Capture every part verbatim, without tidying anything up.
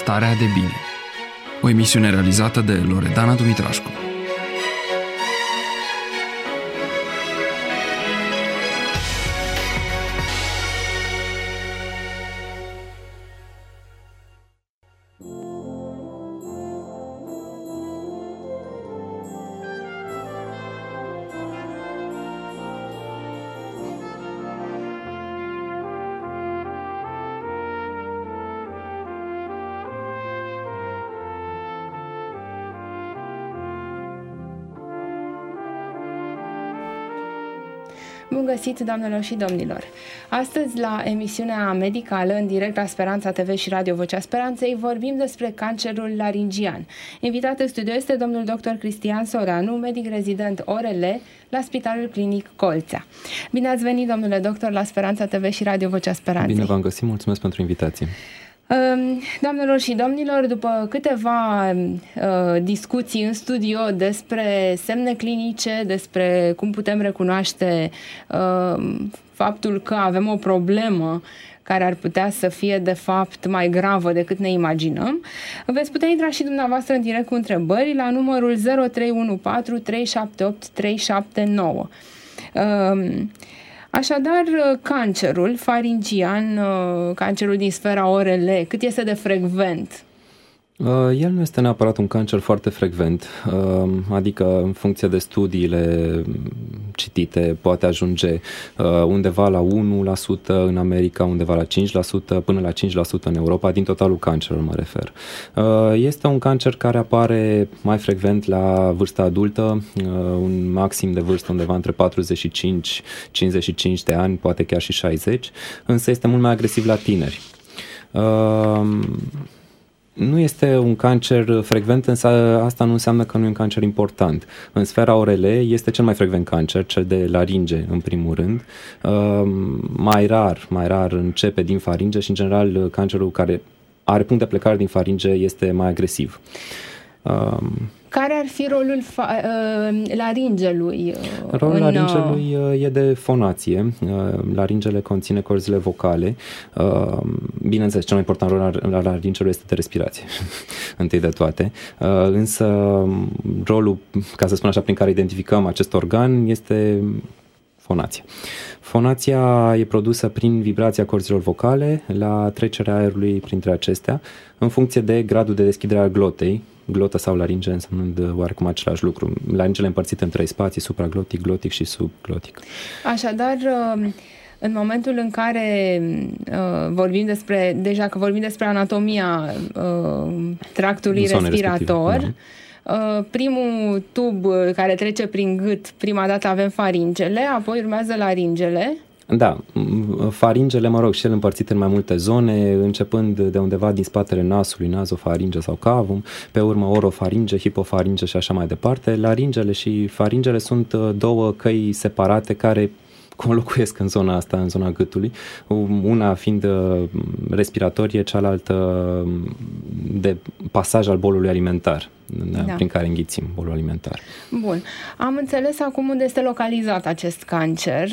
Starea de bine. O emisiune realizată de Loredana Dumitrașcu. Bun găsit, doamnelor și domnilor! Astăzi, la emisiunea medicală, în direct la Speranța T V și Radio Vocea Speranței, vorbim despre cancerul laringian. Invitat în studio este domnul doctor Cristian Soreanu, medic rezident O R L la Spitalul Clinic Colțea. Bine ați venit, domnule doctor, la Speranța T V și Radio Vocea Speranței. Bine v-am găsit, mulțumesc pentru invitație. Doamnelor și domnilor, după câteva uh, discuții în studio despre semne clinice, despre cum putem recunoaște uh, faptul că avem o problemă care ar putea să fie de fapt mai gravă decât ne imaginăm, veți putea intra și dumneavoastră în direct cu întrebări la numărul zero trei unu patru trei șapte opt trei șapte nouă. Uh, Așadar, cancerul faringian, cancerul din sfera O R L, cât este de frecvent? El nu este neapărat un cancer foarte frecvent, adică în funcție de studiile citite poate ajunge undeva la unu la sută în America, undeva la cinci la sută, până la cinci la sută în Europa, din totalul cancerului mă refer. Este un cancer care apare mai frecvent la vârsta adultă, un maxim de vârstă undeva între patruzeci și cinci cincizeci și cinci de ani, poate chiar și șaizeci, însă este mult mai agresiv la tineri. Nu este un cancer frecvent, însă asta nu înseamnă că nu e un cancer important. În sfera O R L este cel mai frecvent cancer, cel de laringe în primul rând. Mai rar, mai rar începe din faringe și în general cancerul care are punct de plecare din faringe este mai agresiv. Care ar fi rolul fa- laringelui? Rolul în... laringelui e de fonație. Laringele conține corzile vocale. Bineînțeles, cel mai important rol al laringelui este de respirație, întâi de toate. Însă rolul, ca să spun așa, prin care identificăm acest organ este fonația. Fonația e produsă prin vibrația corzilor vocale la trecerea aerului printre acestea, în funcție de gradul de deschidere al glotei, glotă sau laringe însemnând oarecum același lucru. Laringele împărțite în trei spații, supraglotic, glotic și subglotic. Așadar, în momentul în care uh, vorbim despre, deja că vorbim despre anatomia uh, tractului Zone respirator, respective. Uh, primul tub care trece prin gât, prima dată avem faringele, apoi urmează laringele. Da, faringele, mă rog, și ele împărțite în mai multe zone, începând de undeva din spatele nasului, nazofaringe sau cavum, pe urmă orofaringe, hipofaringe și așa mai departe. Laringele și faringele sunt două căi separate care conlocuiesc în zona asta, în zona gâtului, una fiind respiratorie, cealaltă de pasaj al bolului alimentar, da, prin care înghițim bolul alimentar. Bun. Am înțeles acum unde este localizat acest cancer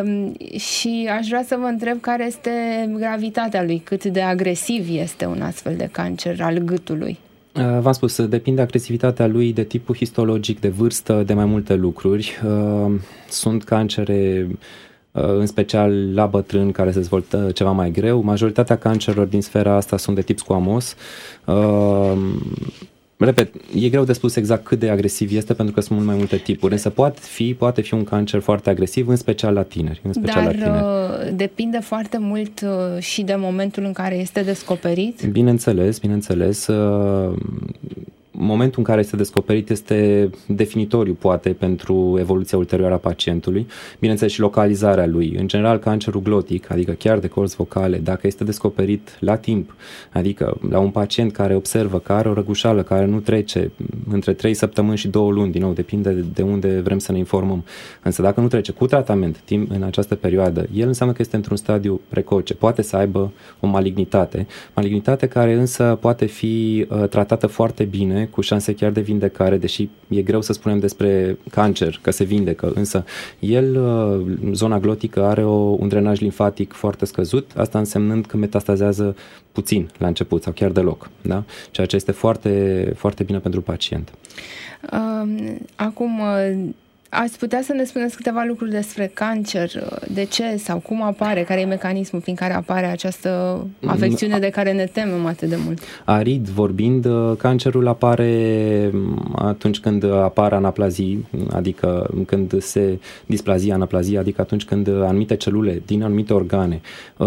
și aș vrea să vă întreb care este gravitatea lui, cât de agresiv este un astfel de cancer al gâtului. V-am spus, depinde agresivitatea lui de tipul histologic, de vârstă, de mai multe lucruri. Sunt cancere, în special la bătrâni, care se dezvoltă ceva mai greu. Majoritatea cancerelor din sfera asta sunt de tip squamos. Repet, e greu de spus exact cât de agresiv este, pentru că sunt mult mai multe tipuri, însă poate fi, poate fi un cancer foarte agresiv, în special la tineri. În special Dar la tineri. Depinde foarte mult și de momentul în care este descoperit? Bineînțeles, bineînțeles. Momentul în care este descoperit este definitoriu, poate, pentru evoluția ulterioară a pacientului. Bineînțeles, și localizarea lui. În general, cancerul glotic, adică chiar de corzi vocale, dacă este descoperit la timp, adică la un pacient care observă că are o răgușală care nu trece între trei săptămâni și două luni, din nou, depinde de unde vrem să ne informăm. Însă dacă nu trece cu tratament timp în această perioadă, el înseamnă că este într-un stadiu precoce. Poate să aibă o malignitate. Malignitate care însă poate fi uh, tratată foarte bine cu șanse chiar de vindecare, deși e greu să spunem despre cancer, că se vindecă, însă el, zona glotică, are o, un drenaj limfatic foarte scăzut, asta însemnând că metastazează puțin la început sau chiar deloc, da? Ceea ce este foarte, foarte bine pentru pacient. Acum, ați putea să ne spuneți câteva lucruri despre cancer? De ce sau cum apare? Care e mecanismul prin care apare această afecțiune de care ne temem atât de mult? Arid vorbind, cancerul apare atunci când apar anaplazii, adică când se displazie anaplazia, adică atunci când anumite celule din anumite organe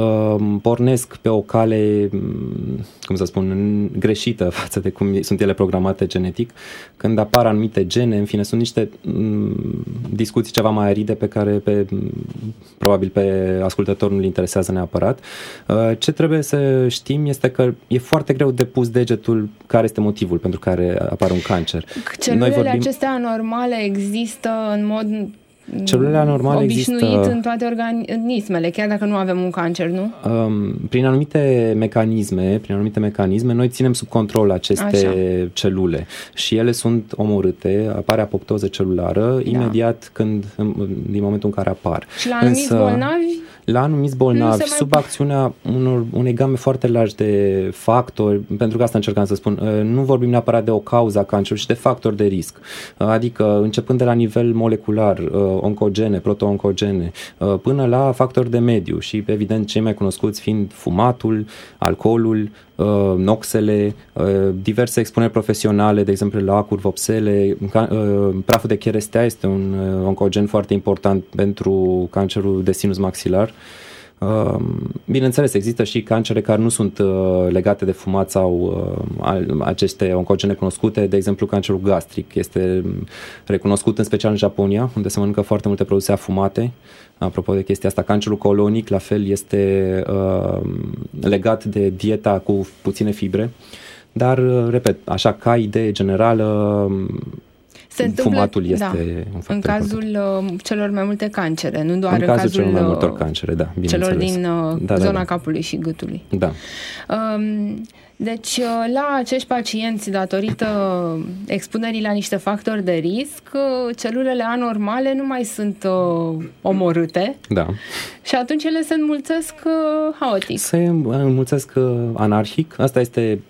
pornesc pe o cale, cum să spun, greșită față de cum sunt ele programate genetic, când apar anumite gene, în fine, sunt niște discuții ceva mai aride pe care pe, probabil pe ascultător nu-l interesează neapărat. Ce trebuie să știm este că e foarte greu de pus degetul care este motivul pentru care apare un cancer. Celulele vorbim... acestea anormale există în mod Celulele anormale obișnuit există în toate organismele, chiar dacă nu avem un cancer, nu? Um, prin anumite mecanisme, prin anumite mecanisme, noi ținem sub control aceste Așa. celule și ele sunt omorâte, apare apoptoză celulară, da. imediat când, din momentul în care apar. Și la anumiți Însă, bolnavi? La anumiți bolnavi, sub mai... acțiunea unor, unei game foarte largi de factori, pentru că asta încercam să spun, nu vorbim neapărat de o cauză a cancerului, ci de factori de risc. Adică, începând de la nivel molecular, oncogene, proto-oncogene, până la factori de mediu și, evident, cei mai cunoscuți fiind fumatul, alcoolul, noxele, diverse expuneri profesionale, de exemplu lacuri, vopsele, praful de cherestea este un oncogen foarte important pentru cancerul de sinus maxilar. Bineînțeles, există și cancere care nu sunt legate de fumat sau aceste oncogene cunoscute, de exemplu cancerul gastric este recunoscut în special în Japonia, unde se mănâncă foarte multe produse afumate. Apropo de chestia asta, cancerul colonic la fel este uh, legat de dieta cu puține fibre, dar, repet, așa ca idee generală, se întâmplă, fumatul este da, un factor în cazul important. Celor mai multe cancere, nu doar în, în cazul, cazul celor mai multor cancere, da, celor din uh, da, zona da, da. capului și gâtului. Da. Um, Deci, la acești pacienți, datorită expunerii la niște factori de risc, celulele anormale nu mai sunt uh, omorâte. Da. Și atunci ele se înmulțesc uh, haotic. Se înmulțesc uh, anarhic. Asta este,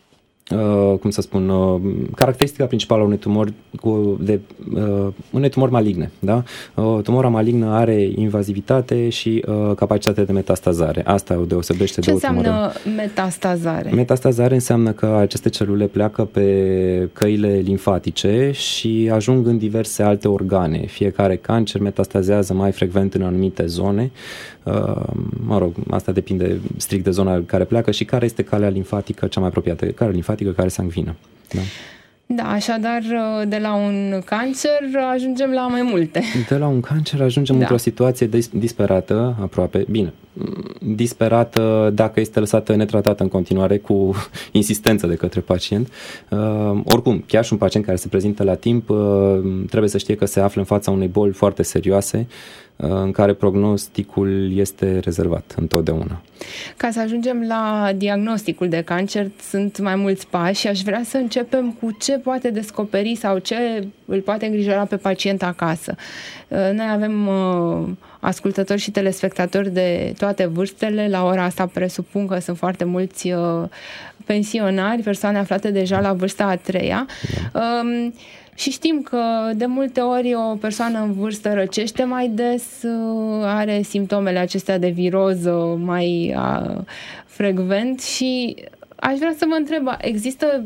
uh, cum să spun, uh, caracteristica principală a unui tumor, cu, de, uh, unei tumori maligne. Da? Uh, tumora malignă are invazivitate și uh, capacitate de metastazare. Asta o deosebește Ce de o tumoră. Ce înseamnă metastazare? Metastazare înseamnă că aceste celule pleacă pe căile limfatice și ajung în diverse alte organe. Fiecare cancer metastazează mai frecvent în anumite zone. Uh, mă rog, asta depinde strict de zona care pleacă și care este calea limfatică cea mai apropiată. Care limfatică, care sanguină. Da? Da, așadar, de la un cancer ajungem la mai multe. De la un cancer ajungem da. într-o situație disperată, aproape, bine, disperată dacă este lăsată netratată în continuare cu insistență de către pacient. Uh, oricum, chiar și un pacient care se prezintă la timp uh, trebuie să știe că se află în fața unei boli foarte serioase, uh, în care prognosticul este rezervat întotdeauna. Ca să ajungem la diagnosticul de cancer, sunt mai mulți pași și aș vrea să începem cu ce poate descoperi sau ce îl poate îngrijora pe pacient acasă. Noi avem uh, ascultători și telespectatori de toate vârstele. La ora asta presupun că sunt foarte mulți uh, pensionari, persoane aflate deja la vârsta a treia. Uh, și știm că de multe ori o persoană în vârstă răcește mai des, uh, are simptomele acestea de viroză mai uh, frecvent și aș vrea să vă întreb, există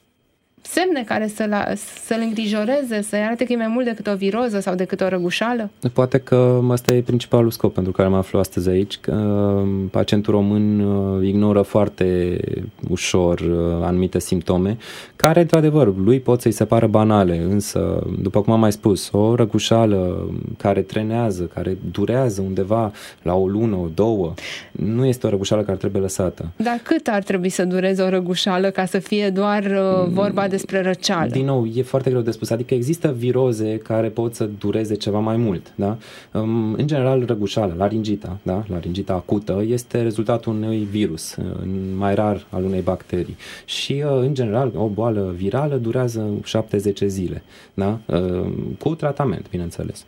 semne care să-l, să-l îngrijoreze, să-i arate că e mai mult decât o viroză sau decât o răgușală? Poate că ăsta e principalul scop pentru care mă aflu astăzi aici, că pacientul român ignoră foarte ușor anumite simptome, care, într-adevăr, lui pot să-i se pară banale, însă, după cum am mai spus, o răgușală care trenează, care durează undeva la o lună, o două, nu este o răgușală care trebuie lăsată. Dar cât ar trebui să dureze o răgușală ca să fie doar uh, vorba despre răceală. Din nou, e foarte greu de spus. Adică există viroze care pot să dureze ceva mai mult. Da? În general, răgușala, laringita, da? laringita acută, este rezultatul unui virus, mai rar al unei bacterii. Și, în general, o boală virală durează șapte zece zile. Da? Cu tratament, bineînțeles.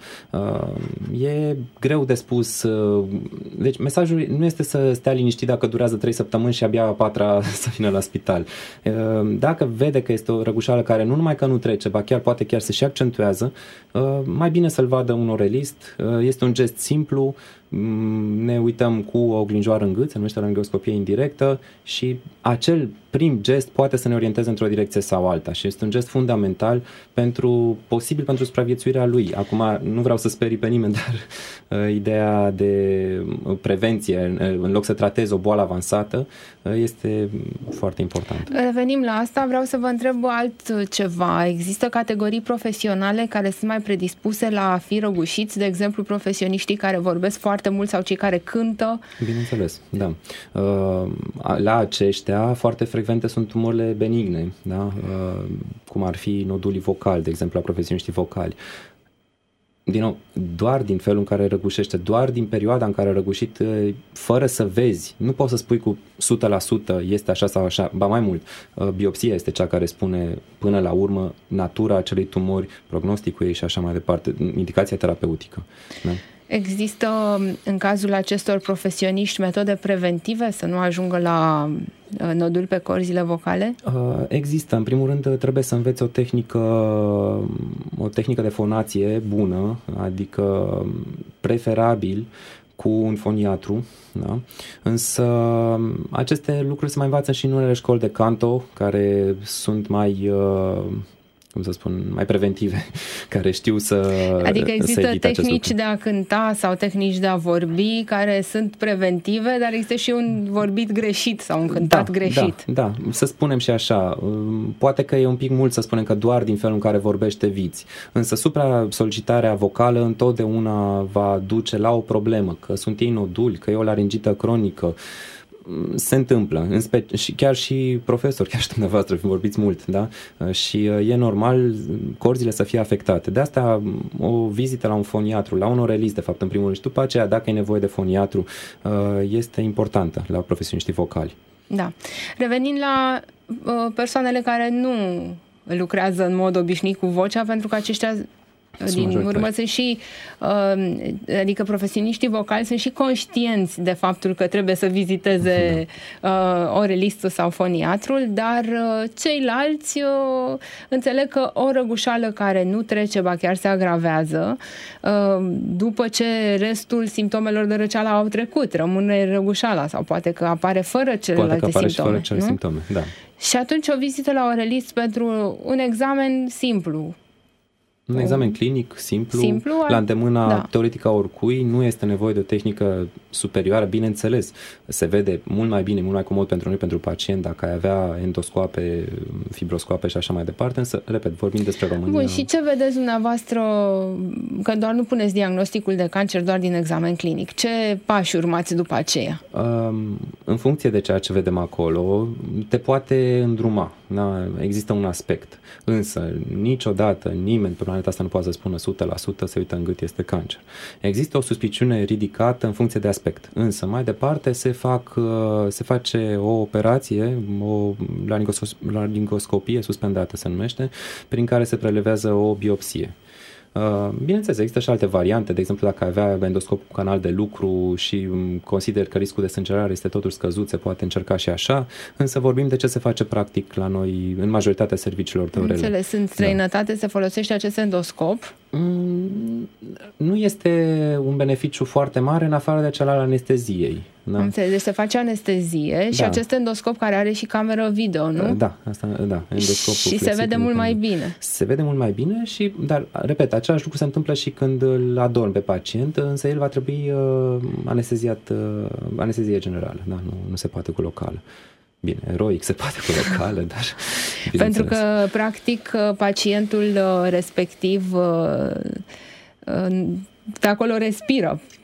E greu de spus. Deci, mesajul nu este să stea liniștit dacă durează trei săptămâni și abia a patra să vină la spital. Dacă vede că este o răgușală care nu numai că nu trece, ba chiar poate chiar se și accentuează, mai bine să-l vadă un orelist. Este un gest simplu, ne uităm cu o oglinjoară în gât, se numește laringoscopie indirectă și acel prim gest poate să ne orienteze într-o direcție sau alta și este un gest fundamental pentru, posibil pentru supraviețuirea lui. Acum nu vreau să sperii pe nimeni, dar uh, ideea de prevenție, în loc să tratezi o boală avansată, uh, este foarte importantă. Revenim la asta, vreau să vă întreb altceva. Există categorii profesionale care sunt mai predispuse la a fi răgușiți, de exemplu profesioniștii care vorbesc foarte mult sau cei care cântă? Bineînțeles, da. Uh, la aceștia foarte frecvente sunt tumorile benigne, da? Uh, cum ar fi nodulii vocali, de exemplu, la profesioniștii vocali. Din nou, doar din felul în care răgușește, doar din perioada în care a răgușit, fără să vezi, nu poți să spui cu o sută la sută este așa sau așa, ba mai mult, biopsia este cea care spune până la urmă natura acelei tumori, prognosticul ei și așa mai departe, indicația terapeutică. Da? Există în cazul acestor profesioniști metode preventive să nu ajungă la nodul pe corzile vocale? Există. În primul rând trebuie să înveți o tehnică, o tehnică de fonație bună, adică preferabil cu un foniatru, da? Însă aceste lucruri se mai învață și în unele școli de canto care sunt mai... cum să spun, mai preventive, care știu să Adică există să tehnici de a cânta sau tehnici de a vorbi care sunt preventive, dar există și un vorbit greșit sau un cântat da, greșit. Da, da, să spunem și așa, poate că e un pic mult să spunem că doar din felul în care vorbește viți, însă supra-solicitarea vocală întotdeauna va duce la o problemă, că sunt ei noduli, că e o laringită cronică, se întâmplă, în spe- și chiar și profesori, chiar și dumneavoastră, vorbiți mult, da? Și e normal corzile să fie afectate. De asta o vizită la un foniatru, la un orelist, de fapt, în primul rând, și după aceea, dacă e nevoie de foniatru, este importantă la profesioniștii vocali. Da. Revenind la persoanele care nu lucrează în mod obișnuit cu vocea, pentru că aceștia din urmă sunt și, adică profesioniștii vocali sunt și conștienți de faptul că trebuie să viziteze orelistul sau foniatrul, dar ceilalți înțeleg că o răgușală care nu trece, ba chiar se agravează, după ce restul simptomelor de răceală au trecut, rămâne răgușala sau poate că apare fără celelalte poate că apare simptome. Și fără cele simptome, da. Și atunci o vizită la orelist pentru un examen simplu. Un examen clinic, simplu, simplu al... la îndemâna da. teoretică a oricui, nu este nevoie de o tehnică superioară, bineînțeles. Se vede mult mai bine, mult mai comod pentru noi, pentru pacient, dacă ai avea endoscoape, fibroscoape și așa mai departe, însă, repet, vorbim despre România. Bun, și ce vedeți dumneavoastră, că doar nu puneți diagnosticul de cancer doar din examen clinic? Ce pași urmați după aceea? Um, în funcție de ceea ce vedem acolo, te poate îndruma. Da? Există un aspect. Însă, niciodată nimeni pe planeta asta nu poate să spună o sută la sută se uită în gât este cancer. Există o suspiciune ridicată în funcție de aspect. Însă, mai departe, se, fac, se face o operație, o laringoscopie suspendată se numește, prin care se prelevează o biopsie. Bineînțeles, există și alte variante, de exemplu dacă avea endoscop cu canal de lucru și consider că riscul de sângerare este totuși scăzut, se poate încerca și așa, însă vorbim de ce se face practic la noi în majoritatea serviciilor de orele. Înțeles, în străinătate da. Se folosește acest endoscop? Mm, nu este un beneficiu foarte mare în afară de cel al anesteziei. Da? Înțeles, deci se face anestezie da. Și acest endoscop care are și cameră video, nu? Da, asta, da. Endoscopul și se vede mult mai bine. Se vede mult mai bine și, dar, repet, același lucru se întâmplă și când îl adorm pe pacient, însă el va trebui uh, anesteziat, uh, anestezie generală, da, nu, nu se poate cu locală. Bine, eroic se poate cu locală, dar... Pentru că, practic, pacientul respectiv de acolo respiră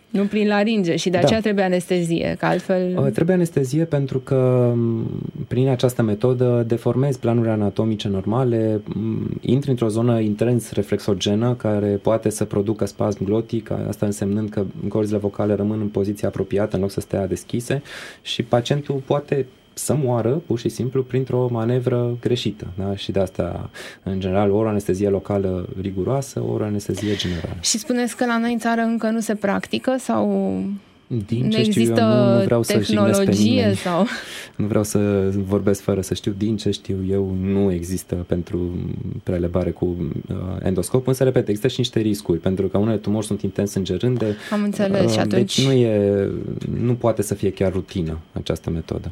Nu prin laringe și de aceea da. trebuie anestezie, că altfel... Trebuie anestezie pentru că prin această metodă deformezi planurile anatomice normale, intri într-o zonă intens reflexogenă care poate să producă spasm glotic, asta însemnând că corzile vocale rămân în poziție apropiată în loc să stea deschise și pacientul poate să moară pur și simplu printr-o manevră greșită. Da? Și de asta, în general, ori o anestezie locală riguroasă, ori o anestezie generală. Și spuneți că la noi în țară încă nu se practică sau... Din nu ce știu există eu, nu, nu vreau să jignesc pe nimeni. Sau... Nu vreau să vorbesc fără să știu. Din ce știu eu, nu există pentru prelevare cu uh, endoscop, însă, repet, există și niște riscuri, pentru că unele tumori sunt intens sângerânde. Am înțeles uh, și atunci... Deci nu, e, nu poate să fie chiar rutină această metodă.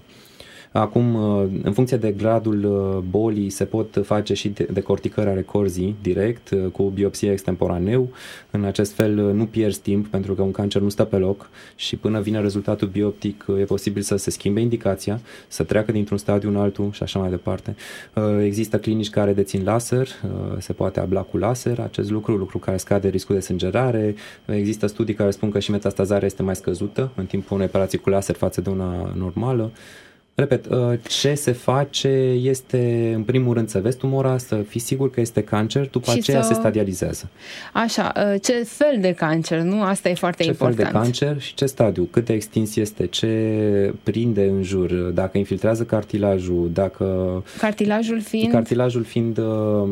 Acum, în funcție de gradul bolii, se pot face și decorticări ale corzii direct, cu biopsie extemporaneu. În acest fel nu pierzi timp, pentru că un cancer nu stă pe loc și până vine rezultatul bioptic e posibil să se schimbe indicația, să treacă dintr-un stadiu în altul și așa mai departe. Există clinici care dețin laser, se poate abla cu laser acest lucru, lucru care scade riscul de sângerare. Există studii care spun că și metastazarea este mai scăzută în timpul unei operații cu laser față de una normală. Repet, ce se face este, în primul rând, să vezi tumora, să fii sigur că este cancer, după și aceea să... se stadializează. Așa, ce fel de cancer, nu? Asta e foarte ce important. Ce fel de cancer și ce stadiu, cât de extins este, ce prinde în jur, dacă infiltrează cartilajul, dacă... Cartilajul fiind? Cartilajul fiind uh,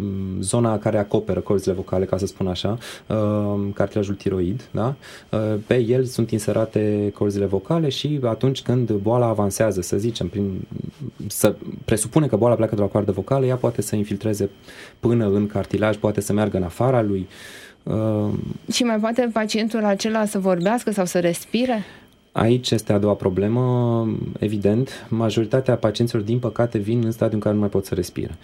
zona care acoperă corzile vocale, ca să spun așa, uh, cartilajul tiroid, da? Uh, pe el sunt inserate corzile vocale și atunci când boala avansează, să zicem, prin, să presupune că boala pleacă de la coardă vocală, ea poate să infiltreze până în cartilaj, poate să meargă în afara lui. Uh, și mai poate pacientul acela să vorbească sau să respire? Aici este a doua problemă, evident. Majoritatea pacienților, din păcate, vin în stadiul în care nu mai pot să respire.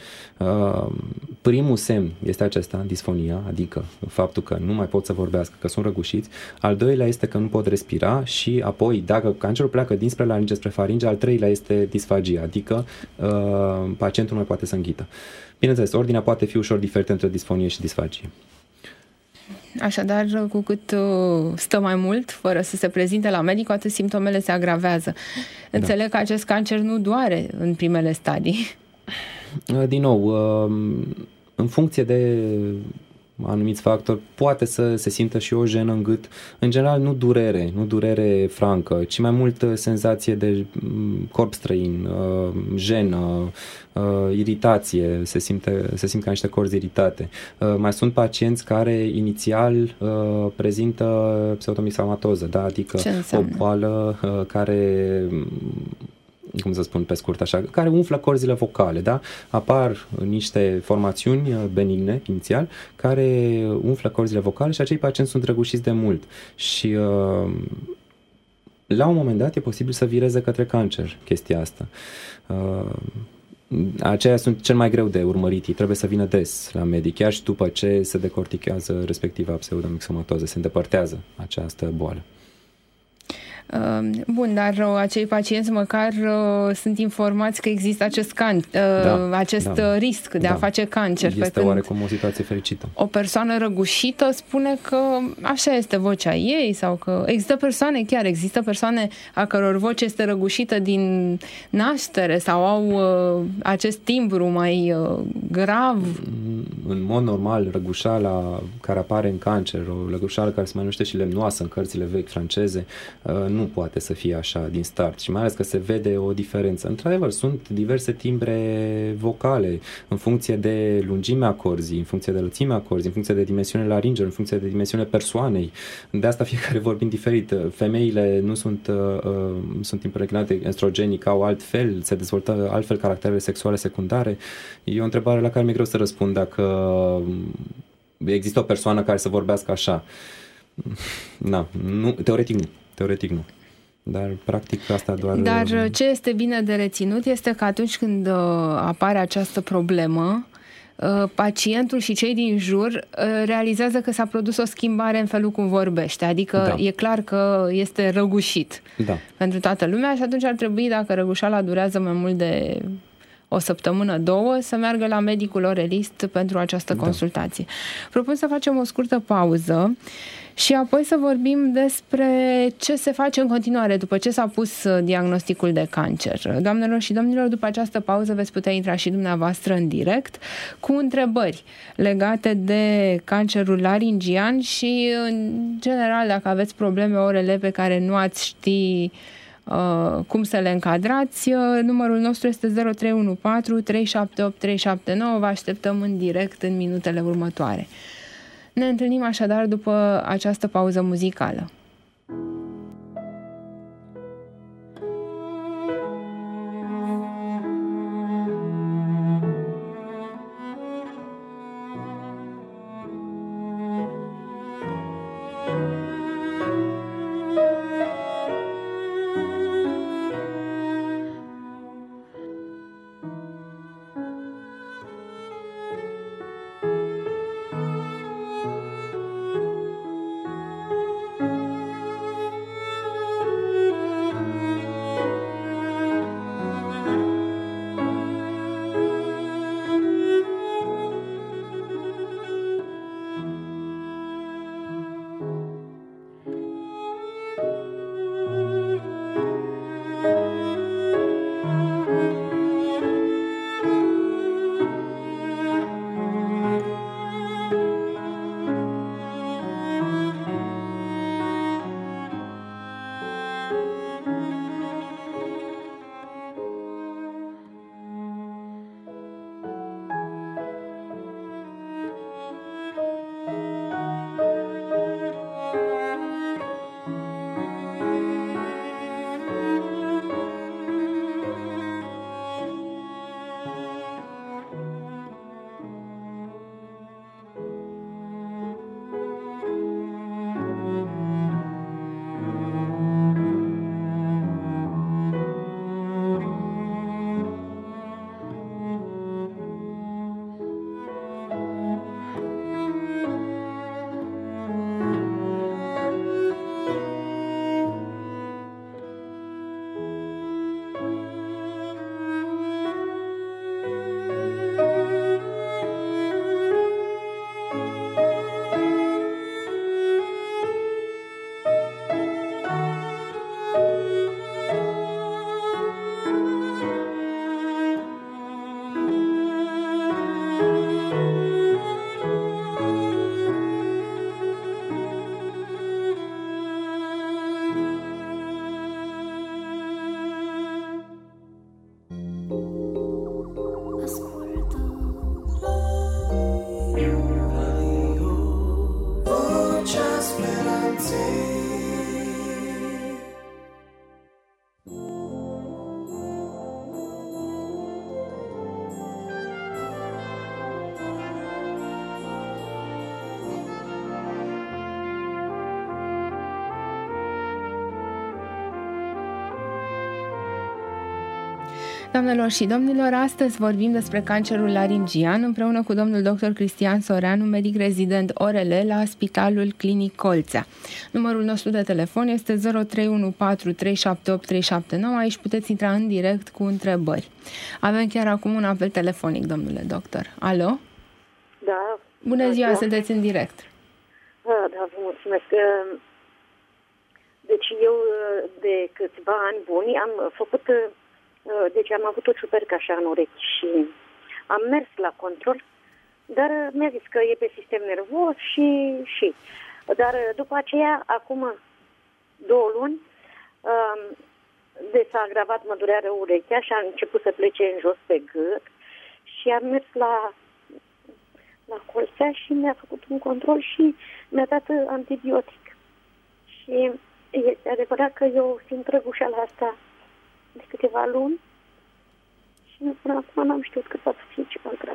Primul semn este acesta, disfonia, adică faptul că nu mai pot să vorbească, că sunt răgușiți. Al doilea este că nu pot respira și apoi, dacă cancerul pleacă dinspre laringe spre faringe, al treilea este disfagia, adică pacientul nu mai poate să înghită. Bineînțeles, ordinea poate fi ușor diferită între disfonie și disfagie. Așadar, cu cât uh, stă mai mult, fără să se prezinte la medic, cu atât simptomele se agravează. Da. Înțeleg că acest cancer nu doare în primele stadii. Din nou, uh, în funcție de anumiți factori, poate să se simtă și o jenă în gât. În general, nu durere, nu durere francă, ci mai mult senzație de corp străin, jenă, iritație, se simte, se simt ca niște corzi iritate. Mai sunt pacienți care inițial prezintă pseudomixomatoză, da? Adică o boală care, cum să spun pe scurt așa, care umflă corzile vocale, da? Apar niște formațiuni benigne inițial care umflă corzile vocale și acei pacienți sunt răgușiți de mult și uh, la un moment dat e posibil să vireze către cancer chestia asta. Uh, aceia sunt cel mai greu de urmărit, ei trebuie să vină des la medic, chiar și după ce se decortichează respectiva pseudomixomatoză, se îndepărtează această boală. Bun, dar acei pacienți măcar sunt informați că există acest, can, da, acest da, risc de da. a face cancer. Este oarecum o situație fericită. O persoană răgușită spune că așa este vocea ei sau că există persoane, chiar există persoane a căror voce este răgușită din naștere sau au uh, acest timbru mai uh, grav. În mod normal, răgușala care apare în cancer, o răgușală care se mai numește și lemnoasă în cărțile vechi franceze, uh, nu poate să fie așa din start și mai ales că se vede o diferență. Într-adevăr, sunt diverse timbre vocale în funcție de lungimea corzii, în funcție de lățimea corzii, în funcție de dimensiunea laringelor, în funcție de dimensiunea persoanei. De asta fiecare vorbim diferit. Femeile nu sunt, uh, sunt impregnate estrogenic, au altfel, se dezvoltă altfel caracterele sexuale secundare. E o întrebare la care mi-e greu să răspund dacă există o persoană care să vorbească așa. Na, nu, teoretic nu. Teoretic nu. Dar practic asta doar... Dar ce este bine de reținut este că atunci când uh, apare această problemă, uh, pacientul și cei din jur uh, realizează că s-a produs o schimbare în felul cum vorbește. Adică da. e clar că este răgușit da. pentru toată lumea și atunci ar trebui, dacă răgușala durează mai mult de o săptămână, două, să meargă la medicul orelist pentru această da. consultație. Propun să facem o scurtă pauză și apoi să vorbim despre ce se face în continuare după ce s-a pus diagnosticul de cancer. Doamnelor și domnilor, după această pauză veți putea intra și dumneavoastră în direct cu întrebări legate de cancerul laringian și, în general, dacă aveți probleme orele pe care nu ați ști uh, cum să le încadrați, uh, numărul nostru este zero trei unu patru trei șapte opt trei șapte nouă. Vă așteptăm în direct în minutele următoare. Ne întâlnim așadar după această pauză muzicală. Doamnelor și domnilor, astăzi vorbim despre cancerul laringian împreună cu domnul doctor Cristian Soreanu, medic rezident O R L la Spitalul Clinic Colțea. Numărul nostru de telefon este zero trei unu patru trei șapte opt trei șapte nouă. Aici puteți intra în direct cu întrebări. Avem chiar acum un apel telefonic, domnule doctor. Alo? Da. Bună ziua, da. sunteți în direct. Da, da, vă mulțumesc. Deci eu de câțiva ani buni am făcut... Deci am avut o ciupercă așa în urechi și am mers la control, dar mi-a zis că e pe sistem nervos și, și. Dar după aceea, acum două luni, de s-a agravat, mă durea rău urechea și a început să plece în jos pe gât și am mers la, la Colțea și mi-a făcut un control și mi-a dat antibiotic. Și este adevărat că eu simt răgușeala asta de câteva luni și până acum n-am știut că poate fi ceva grav.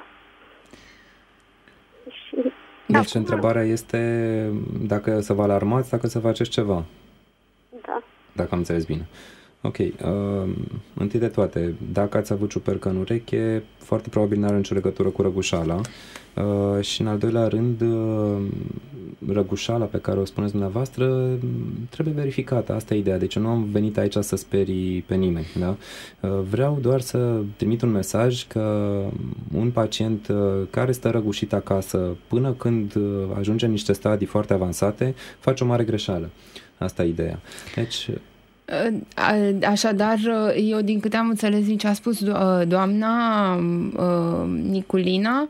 Și deci acum... întrebarea este dacă să vă alarmați, dacă să faceți ceva. Da. Dacă am înțeles bine. Ok. Uh, întâi de toate, dacă ați avut ciupercă în ureche, foarte probabil n-are nicio legătură cu răgușala. Uh, și în al doilea rând, uh, răgușala pe care o spuneți dumneavoastră trebuie verificată. Asta e ideea. Deci eu nu am venit aici să sperii pe nimeni. Da? Vreau doar să trimit un mesaj că un pacient care stă răgușit acasă până când ajunge în niște stadii foarte avansate face o mare greșeală. Asta e ideea. Deci... Așadar, eu din câte am înțeles din ce a spus doamna Niculina,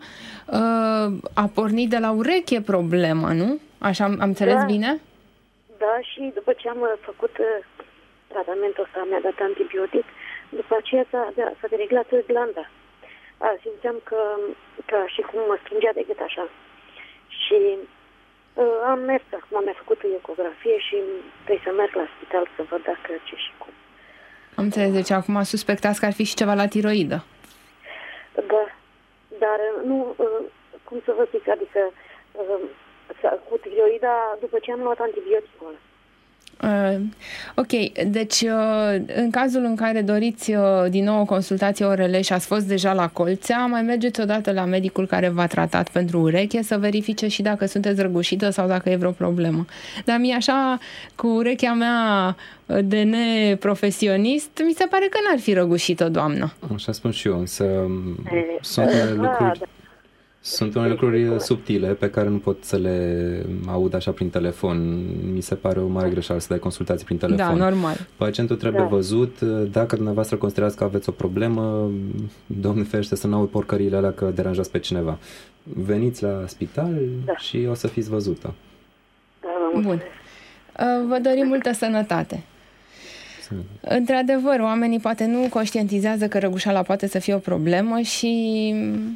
a pornit de la ureche problema, nu? Așa am, am înțeles da, bine? Da, și după ce am făcut tratamentul ăsta, mi-a dat antibiotic, după aceea s-a, s-a dereglat glanda. A, simțeam că, că și cum mă strângea de gât așa. Și uh, am mers, acum mi-a făcut ecografie și trebuie să merg la spital să văd dacă ce și cum. Am înțeles, deci acum suspectați că ar fi și ceva la tiroidă. Da, dar nu, uh, cum să vă zic, adică uh, cu tiroida după ce am luat antibioticul ăla. Uh, ok, deci uh, în cazul în care doriți uh, din nou o consultație O R L și ați fost deja la Colțea, mai mergeți odată la medicul care v-a tratat pentru ureche să verifice și dacă sunteți răgușită sau dacă e vreo problemă. Dar mie așa, cu urechea mea de neprofesionist, mi se pare că n-ar fi răgușită, doamnă. Așa spun și eu, însă e, sunt unele lucruri... Sunt unele lucruri subtile pe care nu pot să le aud așa prin telefon. Mi se pare o mare greșeală să dai consultații prin telefon. Da, normal. Pacientul trebuie da. văzut. Dacă dumneavoastră considerați că aveți o problemă, Doamne ferește să nu aud porcăriile alea că deranjați pe cineva. Veniți la spital da. și o să fiți văzută. Da, bun. Vă dorim multă sănătate. Într-adevăr, oamenii poate nu conștientizează că răgușala poate să fie o problemă și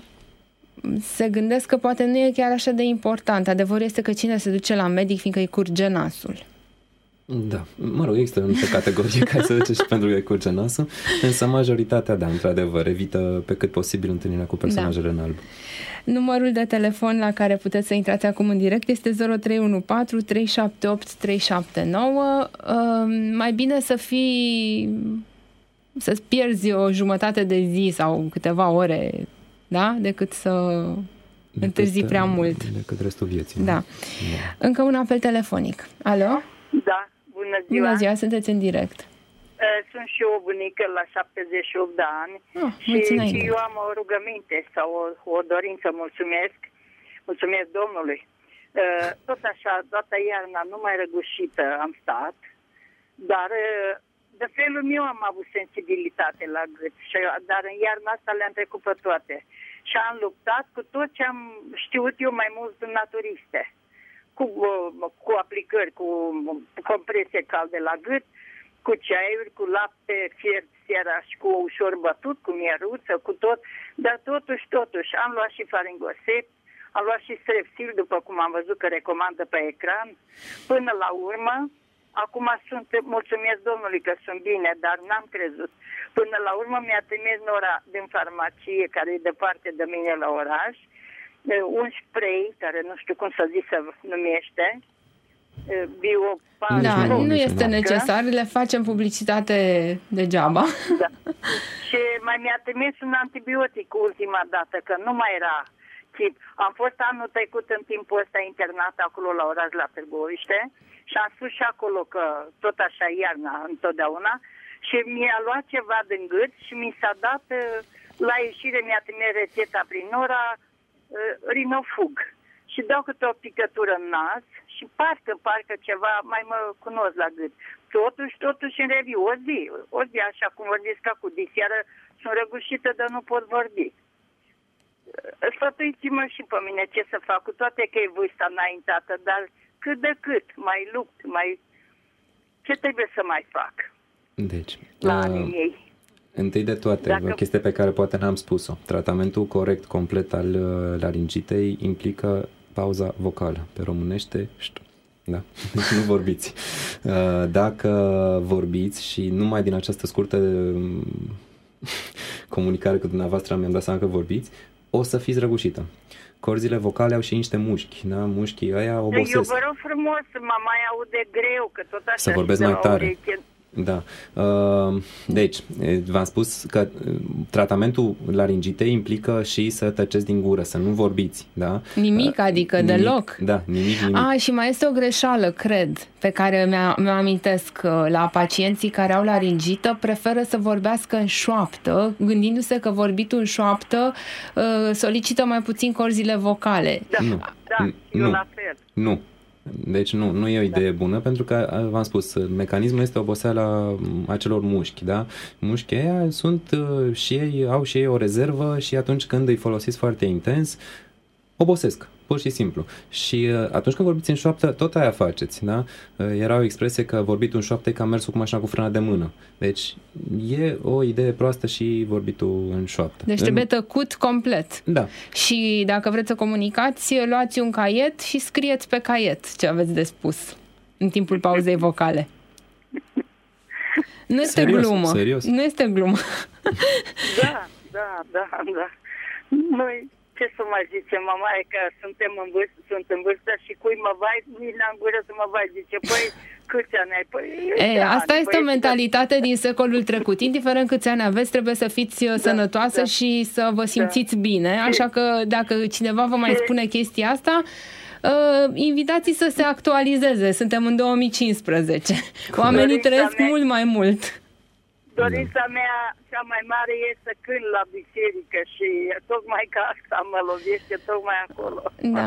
se gândesc că poate nu e chiar așa de important. Adevărul este că cine se duce la medic fiindcă îi curge nasul. Da, mă rog, există niște categorii care se duce și pentru că îi curge nasul, însă majoritatea, da, într-adevăr, evită pe cât posibil întâlnirea cu personajele da. în alb. Numărul de telefon la care puteți să intrați acum în direct este zero trei unu patru trei șapte opt trei șapte nouă. Uh, mai bine să fii să-ți pierzi o jumătate de zi sau câteva ore, da? Decât să decât, întârzi prea mult. Decât restul vieții. Da. da. Încă un apel telefonic. Alo? Da, bună ziua. Bună ziua, sunteți în direct. Sunt și eu o bunică la șaptezeci și opt de ani oh, și, și eu am o rugăminte sau o, o dorință, mulțumesc, mulțumesc Domnului. Tot așa, toată iarna numai răgușită am stat, dar de felul meu am avut sensibilitate la gât, dar în iarna asta le-am trecut pe toate. Și am luptat cu tot ce am știut eu mai mult naturiste, cu, cu aplicări, cu comprese calde la gât, cu ceaiuri, cu lapte fiert seara și cu ușor bătut, cu mieruță, cu tot, dar totuși, totuși, am luat și faringosep, am luat și strepsil, după cum am văzut că recomandă pe ecran, până la urmă, acum sunt, mulțumesc Domnului că sunt bine, dar n-am crezut. Până la urmă mi-a trimis Nora din farmacie, care e departe de mine la oraș, un spray, care nu știu cum să zic să numește, Biopan. Da, nu este necesar, le facem publicitate degeaba. Da. Și mai mi-a trimis un antibiotic ultima dată, că nu mai era chip. Am fost anul trecut în timpul ăsta internat acolo la oraș, la Târgoviște, și am spus și acolo că tot așa iarna întotdeauna, și mi-a luat ceva din gât și mi s-a dat, la ieșire mi-a trimis rețeta prin Nora, Rinofug. Și dau câte o picătură în nas și parcă, parcă ceva mai mă cunosc la gât. Totuși, totuși în reviu, o zi, o zi așa cum vorbiți ca cu diseară, sunt răgușită, dar nu pot vorbi. Sfătuiți-mă și pe mine ce să fac, cu toate că e vârsta înaintată, dar cât de cât, mai lupt, mai... Ce trebuie să mai fac? Deci, la uh, anii ei. Întâi de toate, Dacă... o chestie pe care poate n-am spus-o. Tratamentul corect, complet al uh, laringitei implică pauza vocală. Pe românește, știu. Da? Deci nu vorbiți. Uh, dacă vorbiți și numai din această scurtă uh, comunicare cu dumneavoastră mi-am dat seama că vorbiți, o să fiți răgușită. Corzile vocale au și niște mușchi, da? Mușchii ăia obosesc. Eu vă rog frumos, mă mai aude greu, că tot așa... Să vorbesc mai tare. Ureche. Da. Deci, v-am spus că tratamentul laringitei implică și să tăceți din gură, să nu vorbiți, da? Nimic, adică nimic, deloc. Da, nimic, nimic. A, și mai este o greșeală, cred, pe care mi-o amintesc la pacienții care au laringită, preferă să vorbească în șoaptă, gândindu-se că vorbitul în șoaptă solicită mai puțin corzile vocale. Da, nu. da, eu nu. la fel. Nu. Deci nu, nu e o idee da. bună, pentru că, v-am spus, mecanismul este oboseala acelor mușchi, da? Mușchii aia sunt și ei, au și ei o rezervă și atunci când îi folosiți foarte intens, obosesc, pur și simplu. Și atunci când vorbiți în șoaptă, tot aia faceți, da? Era o expresie că vorbitul în șoaptă e ca mersul cu mașina cu frâna de mână. Deci e o idee proastă și vorbitul în șoaptă. Deci trebuie tăcut complet. Da. Și dacă vreți să comunicați, luați un caiet și scrieți pe caiet ce aveți de spus în timpul pauzei vocale. Nu este serios, glumă. Serios. Nu este glumă. Da, da, da, da. Noi... Ce să mai zice, mama, e că suntem în vârstă, sunt în vârstă și cui mă vai, vine în gură să mă vai, zice, păi, câți ani ai? Păi, e, asta ani, este păi, o mentalitate din secolul trecut. Indiferent câți ani aveți, trebuie să fiți da, sănătoasă da, și să vă simțiți da. bine. Așa că dacă cineva vă mai spune chestia asta, uh, invitați să se actualizeze. Suntem în două mii cincisprezece. Oamenii trăiesc mea... mult mai mult. Dorința mea cea mai mare e să cânt la biserică și tocmai că asta mă lovește tocmai acolo. Da.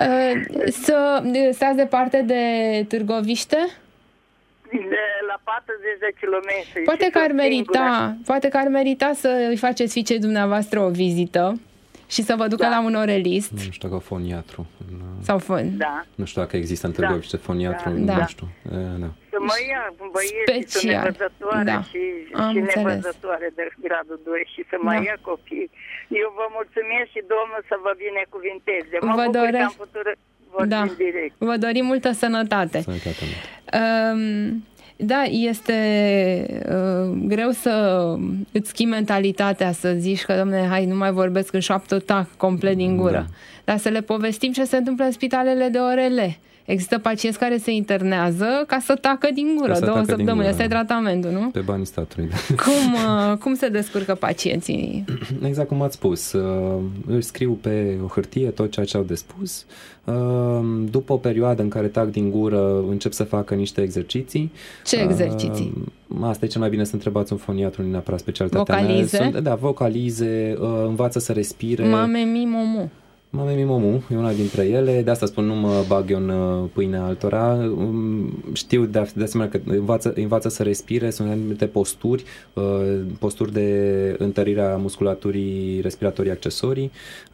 Să stați departe de Târgoviște? De la patruzeci de kilometri. Poate că ar merita, poate că ar merita să îi faceți fiicei dumneavoastră o vizită și să vă ducă da. la un orelist. Nu știu dacă foniatru. Sau fon. Da. Nu știu dacă există în Târgoviște da. foniatru, da. nu da. știu. E, da. Să mă ia băieți, sunt nevăzătoare da. și, și nevăzătoare de gradul doi și să mă da. ia copii. Eu vă mulțumesc și Domnul să vă binecuvinteze. Mă vă bucur doresc. că am putut vorbi da. în direct. Vă dorim multă sănătate. Sănătate. Um, Da, este uh, greu să îți schimbi mentalitatea, să zici că, dom'le, hai, nu mai vorbesc în șoaptă, tac, complet din gură. Da. Dar să le povestim ce se întâmplă în spitalele de O R L. Există pacienți care se internează ca să tacă din gură, două săptămâni. Asta e tratamentul, nu? Pe banii statului. Da. Cum, uh, cum se descurcă pacienții? Exact cum ați spus. Uh, își scriu pe o hârtie tot ceea ce au de spus. Uh, după o perioadă în care tac din gură, încep să facă niște exerciții. Ce exerciții? Uh, asta e cel mai bine să întrebați un foniatru, nu neapărat specialitatea vocalize? mea. Sunt, da, vocalize, uh, învață să respire. Mame, mi, momu. Mame mi momu, e una dintre ele, de asta spun nu mă bag eu în pâinea altora. Știu de, de asemenea că învață, învață să respire, sunt anumite posturi, posturi de întărire a musculaturii respiratorii accesorii.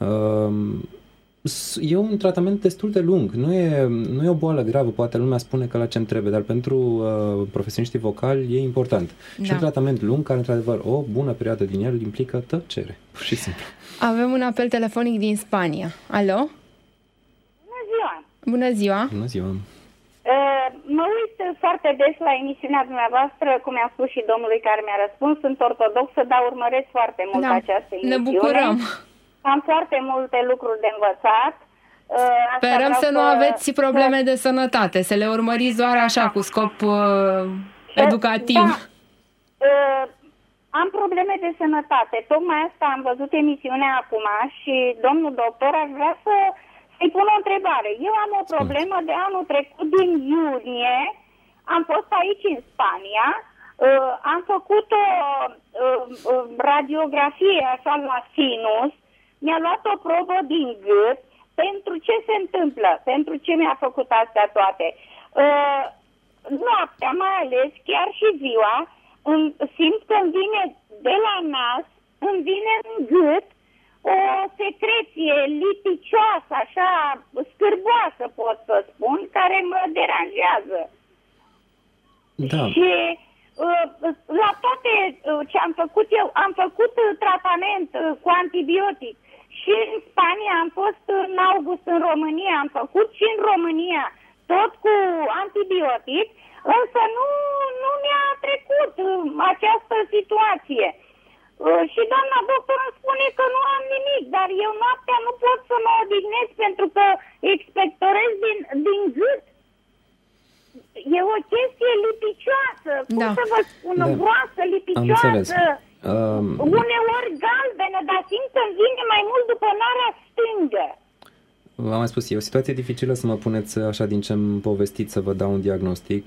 E un tratament destul de lung, nu e, nu e o boală gravă, poate lumea spune că la ce-mi trebuie, dar pentru uh, profesioniștii vocali e important. Da. Și un tratament lung care, într-adevăr, o bună perioadă din el implică tăcere, pur și simplu. Avem un apel telefonic din Spania. Alo? Bună ziua! Bună ziua! Bună ziua! Uh, mă uit foarte des la emisiunea dumneavoastră, cum i-a spus și domnului care mi-a răspuns, sunt ortodoxă, dar urmăresc foarte mult da. această emisiune. Ne bucurăm! Am foarte multe lucruri de învățat. Uh, Sperăm să nu aveți probleme de sănătate, să le urmăriți doar așa, cu scop uh, educativ. Da. Uh, am probleme de sănătate. Tocmai asta am văzut emisiunea acum și domnul doctor aș vrea să, să-i pun o întrebare. Eu am o problemă de anul trecut din iunie. Am fost aici în Spania. Uh, am făcut o uh, radiografie așa la sinus. Mi-a luat o probă din gât. Pentru ce se întâmplă? Pentru ce mi-a făcut astea toate? Uh, noaptea, mai ales, chiar și ziua, îmi simt că îmi vine de la nas, îmi vine în gât o secreție lipicioasă, așa, scârboasă, pot să spun, care mă deranjează. Da. Și uh, la toate uh, ce am făcut eu, am făcut uh, tratament uh, cu antibiotic. Și în Spania am fost în august în România, am făcut și în România tot cu antibiotic, însă nu, nu mi-a trecut această situație. Și doamna doctor îmi spune că nu am nimic, dar eu noaptea nu pot să mă odihnesc pentru că expectorez din, din gât. e o chestie lipicioasă, cum Da. să vă spun, Da. groasă, Am lipicioasă. înțeles. Um, Uneori galbenă, dar simt că vine mai mult după narea stângă. V-am mai spus, e o situație dificilă să mă puneți așa din ce-mi povestiți să vă dau un diagnostic.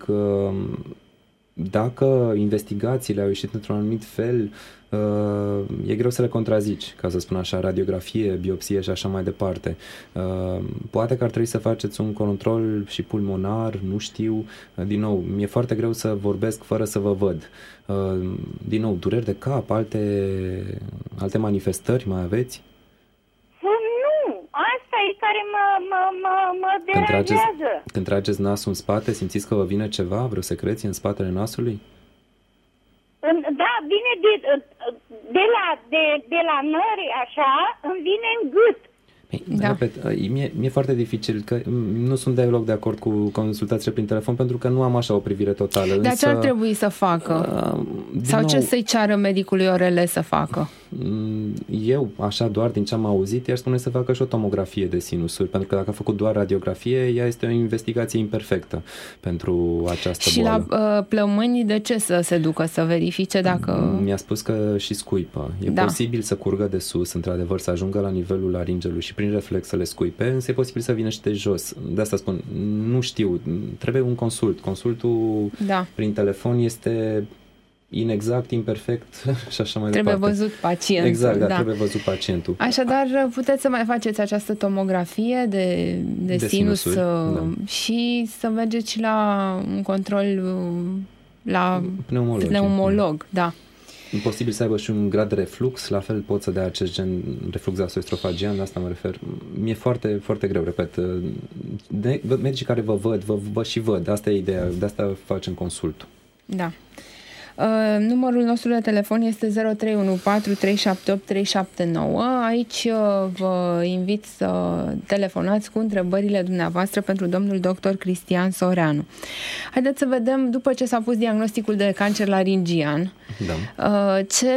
Dacă investigațiile au ieșit într-un anumit fel, e greu să le contrazici, ca să spun așa, radiografie, biopsie și așa mai departe. Poate că ar trebui să faceți un control și pulmonar, nu știu. Din nou, mi-e foarte greu să vorbesc fără să vă văd. Din nou, dureri de cap, alte, alte manifestări mai aveți? Asta e care mă, mă, mă, mă Când trageți, deranjează. când trageți nasul în spate, simțiți că vă vine ceva, vreo secreție în spatele nasului? Da, vine de, de, la, de, de la nări, așa, îmi vine în gât. Da. Repet, mi-e, mi-e foarte dificil, că nu sunt deloc de acord cu consultațiile prin telefon, pentru că nu am așa o privire totală. Dar însă, ce ar trebui să facă? Uh, Sau nou, ce să-i ceară medicului O R L să facă? Eu, așa doar din ce am auzit, i-aș spune să facă și o tomografie de sinusuri, pentru că dacă a făcut doar radiografie, ea este o investigație imperfectă pentru această Și boală. la uh, plămâni, de ce să se ducă să verifice dacă... Mi-a spus că și scuipă. E Da. posibil să curgă de sus, într-adevăr, să ajungă la nivelul laringelui și prin reflex să le scuipe, însă e posibil să vină și de jos. De asta spun, nu știu, trebuie un consult. Consultul Da. prin telefon este inexact, imperfect și așa mai Trebuie departe. văzut pacientul. Exact, da, da. trebuie văzut pacientul. Așadar, puteți să mai faceți această tomografie de, de, De sinus sinusuri, da. Și să mergeți și la un control la Pneumologie. pneumolog. Da. E posibil să aibă și un grad de reflux, la fel pot să dea acest gen reflux gastroestrofagian, la asta mă refer. Mi-e foarte, foarte greu, repet. De, medicii care vă văd, vă, vă și văd, asta e ideea, de asta facem consultul. Da. Uh, numărul nostru de telefon este zero trei unu patru trei șapte opt trei șapte nouă. Aici uh, vă invit să telefonați cu întrebările dumneavoastră pentru domnul doctor Cristian Soreanu. Haideți să vedem, după ce s-a pus diagnosticul de cancer laringian, Da. uh, ce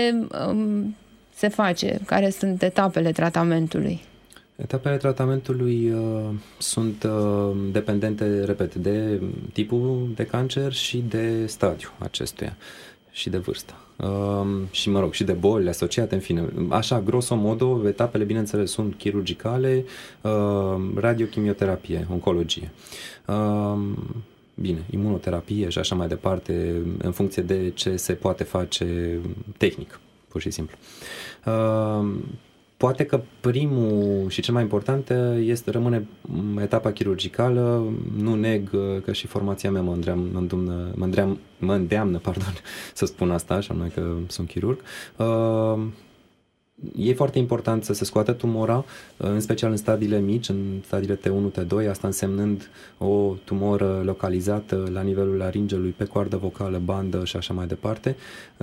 um, se face, care sunt etapele tratamentului. Etapele tratamentului uh, sunt uh, dependente, repet, de tipul de cancer și de stadiu acestuia și de vârstă. Uh, și, mă rog, și de boli asociate, în fine. Așa, grosomodo, etapele, bineînțeles, sunt chirurgicale, uh, radiochimioterapie, oncologie. Uh, Bine, imunoterapie și așa mai departe, în funcție de ce se poate face tehnic, pur și simplu. Uh, Poate că primul și cel mai important este, rămâne etapa chirurgicală. Nu neg că și formația mea mă îndreamnă, mă îndumnă, mă îndreamnă, mă îndeamnă pardon, să spun asta, și anume că sunt chirurg. Uh, E foarte important să se scoată tumora, în special în stadiile mici, în stadiile T unu, T doi, asta însemnând o tumoră localizată la nivelul laringelui, pe coardă vocală, bandă și așa mai departe.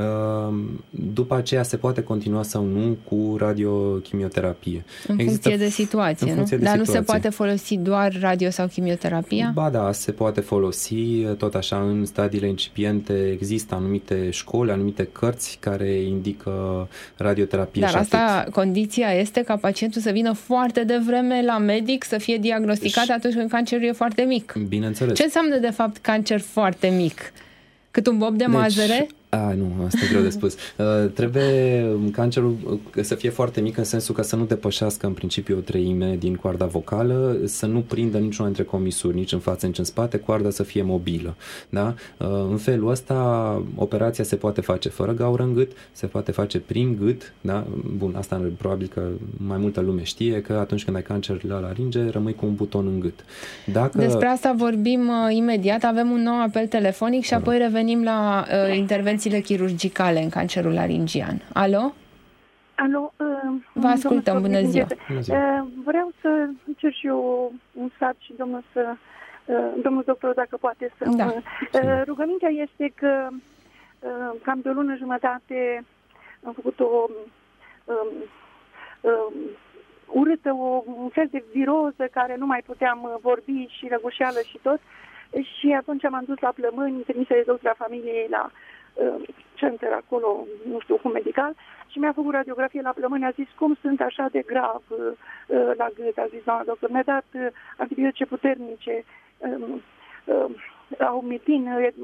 După aceea se poate continua sau nu cu radiochimioterapie. În Există funcție de situație, în funcție nu? de Dar situație. nu se poate folosi doar radio sau chimioterapia? Ba da, se poate folosi, tot așa, în stadiile incipiente există anumite școli, anumite cărți care indică radioterapie. Dar și asta, atât. condiția este ca pacientul să vină foarte devreme la medic, să fie diagnosticat Și- atunci când cancerul e foarte mic. Bineînțeles. Ce înseamnă de fapt cancer foarte mic? Cât un bob de mazăre? A, nu, asta e greu de spus. Uh, trebuie cancerul uh, să fie foarte mic în sensul că să nu depășească în principiu o treime din coarda vocală, să nu prindă niciuna dintre comisuri, nici în față, nici în spate, coarda să fie mobilă. Da? Uh, în felul ăsta, operația se poate face fără gaură în gât, se poate face prin gât. Da? Bun, asta probabil că mai multă lume știe, că atunci când ai cancer la laringe, rămâi cu un buton în gât. Dacă... Despre asta vorbim uh, imediat. Avem un nou apel telefonic și apoi revenim la uh, intervențiile chirurgicale în cancerul laringian. Alo? Alo, uh, Vă ascultăm, domnul bună ziua. Bună ziua. Uh, vreau să cer și eu un sfat și domnul să, uh, domnul doctor, dacă poate să... Da. Uh, rugămintea este că uh, cam de o lună jumătate am făcut o um, um, urâtă, o, un fel de viroză care nu mai puteam uh, vorbi și răgușeală și tot. Și atunci m-am dus la plămâni, trimise de doctora familiei la uh, center acolo, nu știu cum, medical, și mi-a făcut radiografie la plămâni, a zis cum sunt așa de grav uh, uh, la gât, a zis doamna doctor, mi-a dat uh, antibiotice puternice, uh, uh, au metin,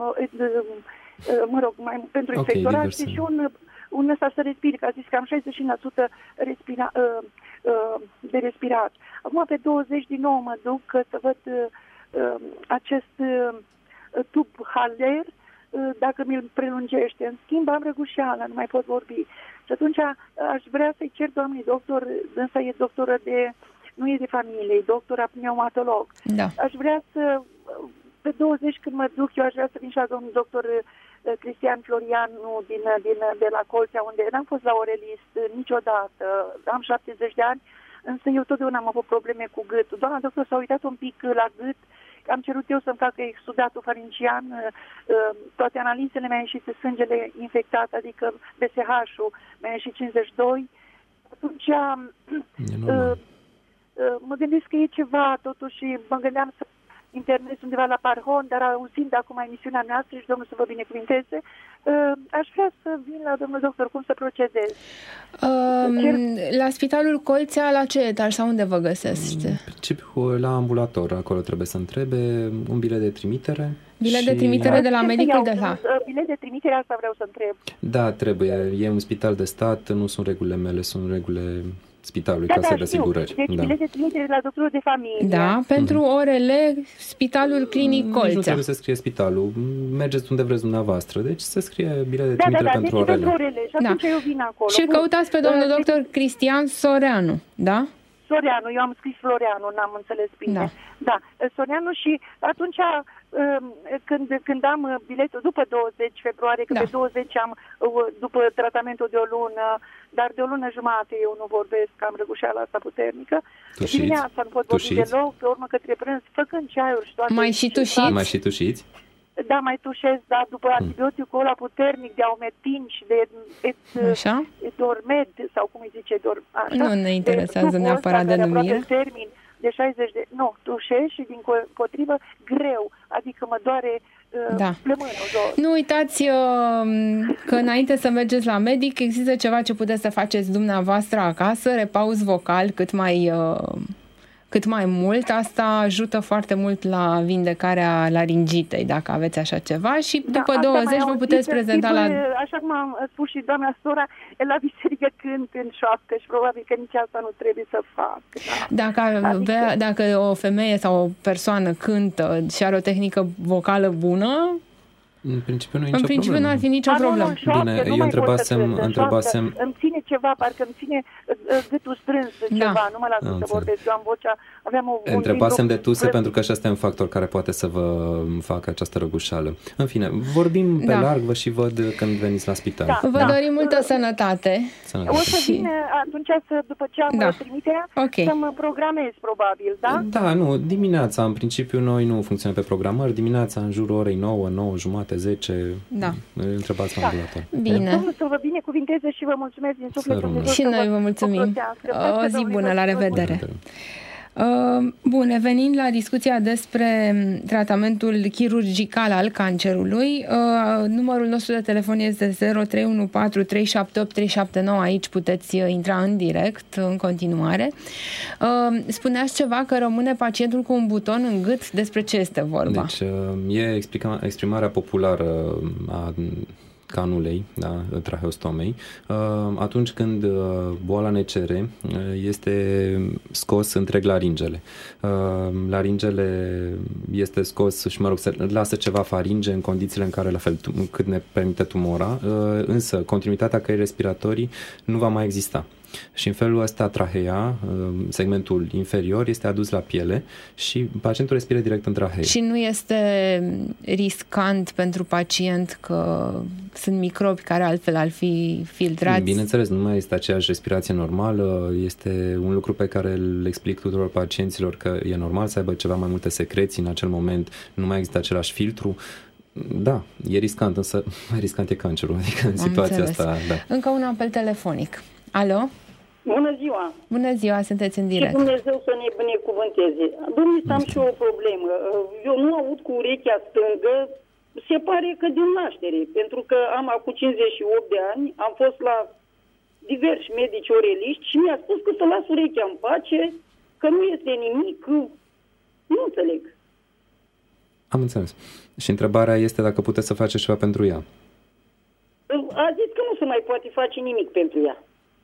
mă rog, mai pentru okay, expectorat și un, un ăsta să respire, că a zis că am șaizeci și cinci la sută respira, uh, uh, de respirat. Acum pe douăzeci din nou mă duc să văd uh, acest uh, tub Haller, uh, dacă mi-l prelungește. În schimb am răgușeală, nu mai pot vorbi. Și atunci aș vrea să-i cer doamnei doctor, însă e doctoră de, nu e de familie, e doctora pneumatolog. Da. Aș vrea să, pe douăzeci când mă duc, eu aș vrea să vin și la domnul doctor Cristian Florianu din, din, de la Colțea, unde n-am fost la orelist niciodată, am șaptezeci de ani, însă eu totdeauna am avut probleme cu gâtul. Doamna doctor s-a uitat un pic la gât, am cerut eu să-mi facă exudatul faringian, toate analizele mi-a ieșit sângele infectat, adică B S H-ul mi-a ieșit cincizeci și doi. Atunci mă gândesc că e ceva, totuși mă gândeam să internez undeva la Parhon, dar auzind acum emisiunea noastră și domnul să vă binecuvinteze, aș vrea să vin la domnul doctor, cum să procedez. Um, Cer... La Spitalul Colțea, la ce etaj sau unde vă găsește? În principiu, la ambulator, acolo trebuie să întrebe un bilet de trimitere. Bilet și... de trimitere de la medicul de la... Bilet de trimitere, asta vreau să întreb. Da, trebuie. E un spital de stat, nu sunt regulile mele, sunt regulile spitalului, da, casei da, de asigurări. Deci da. bilet de trimitere la doctorul de familie. Da, pentru mm-hmm. orele, Spitalul Clinic Colțea. Nu trebuie să scrie spitalul, mergeți unde vreți dumneavoastră, deci să scrie bilet de da, trimitere da, da, pentru deci orele. pentru orele. Și atunci da. eu vin acolo. Și căutați pe domnul doctor Cristian Soreanu, da? Soreanu, eu am scris Floreanu, n-am înțeles bine. Da, da Soreanu și atunci când, când am biletul după douăzeci februarie, că da. pe douăzeci am, după tratamentul de o lună, dar de o lună jumate eu nu vorbesc, am răgușeala asta puternică. Tușiți? Dimineața nu pot vorbi deloc, pe urmă către prânz, făcând ceaiuri și toate. Mai și tușiți? Mai și tușiți? Da, mai tușesc, da, după hmm. antibioticul ăla puternic de aumetin și de et, dormed, sau cum îi zice, dor, așa. Nu ne interesează neapărat denumirea. Termin de șaizeci de... Nu, tușesc și din potrivă greu, adică mă doare uh, da. plămânul. Zor. Nu uitați uh, că înainte să mergeți la medic există ceva ce puteți să faceți dumneavoastră acasă, repaus vocal cât mai... Uh, cât mai mult, asta ajută foarte mult la vindecarea laringitei, dacă aveți așa ceva și da, după douăzeci vă puteți prezenta la... Așa cum am spus și doamna Sora, la biserică cânt în șoaptă și probabil că nici asta nu trebuie să fac. Da. Dacă, adică... dacă o femeie sau o persoană cântă și are o tehnică vocală bună, în principiu nu e nicio nicio principiu problemă. nu ar fi nicio problemă. Bine, eu întrebasem... întrebasem... Îmi ține ceva, parcă îmi ține gâtul strâns de ceva, da. Nu mă lasă să vorbesc, eu am vocea, aveam o... Întrebasem de tuse pentru că ăsta e un factor care poate să vă facă această răgușeală. În fine, vorbim pe da. larg, vă și văd când veniți la spital. Da. Vă da. dorim multă sănătate. sănătate. O să vin atunci, să, după ce am da. trimiterea, okay. să mă programez, probabil, da? Da, nu, dimineața, în principiu, noi nu funcționăm pe programări, dimineața, în jurul orei nouă, nouă jumate, zece, da. întrebați da. ambulator. Bine. Domnul să vă binecuvinteze și vă mulțumesc din suflet. Și noi vă mulțumim. O zi bună, la revedere. Bun, venind la discuția despre tratamentul chirurgical al cancerului, numărul nostru de telefon este zero trei unu patru trei șapte opt trei șapte nouă, aici puteți intra în direct în continuare. Spuneați ceva că rămâne pacientul cu un buton în gât, despre ce este vorba? Deci, e exprimarea populară a canulei, da, traheostomei, atunci când boala ne cere, este scos întreg laringele. Laringele este scos și, mă rog, se lasă ceva faringe în condițiile în care, la fel, cât ne permite tumora, însă continuitatea căii respiratorii nu va mai exista. Și în felul ăsta trahea, segmentul inferior, este adus la piele și pacientul respiră direct în trahee. Și nu este riscant pentru pacient că sunt microbi care altfel ar fi filtrați? Bineînțeles, nu mai este aceeași respirație normală, este un lucru pe care îl explic tuturor pacienților că e normal să aibă ceva mai multe secreții în acel moment, nu mai există același filtru. Da, e riscant, însă mai riscant e cancerul, adică în situația înțeles. asta, da. Încă un apel telefonic. Alo? Bună ziua! Bună ziua, sunteți în direct. Și Dumnezeu să ne binecuvânteze. Domnule, am și o problemă. Eu nu aud cu urechea stângă, se pare că din naștere, pentru că am acum cincizeci și opt de ani, am fost la diversi medici oreliști și mi-a spus că să las urechea în pace, că nu este nimic, nu înțeleg. Am înțeles. Și întrebarea este dacă puteți să faceți ceva pentru ea. A zis că nu se mai poate face nimic pentru ea.